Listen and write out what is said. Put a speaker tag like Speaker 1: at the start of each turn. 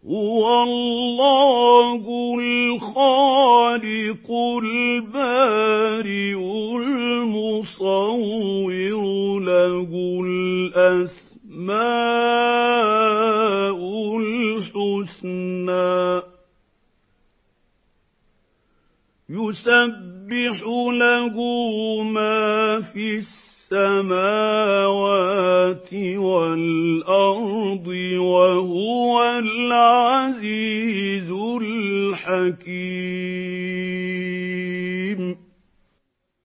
Speaker 1: هُوَ اللَّهُ الْخَالِقُ الْبَارِئُ الْمُصَوِّرُ ۖ لَهُ الْأَسْمَاءُ الْحُسْنَىٰ ۚ يُسَبِّحُ لَهُ مَا فِي السَّمَاوَاتِ وَالْأَرْضِ ۖ وَهُوَ الْعَزِيزُ الْحَكِيمُ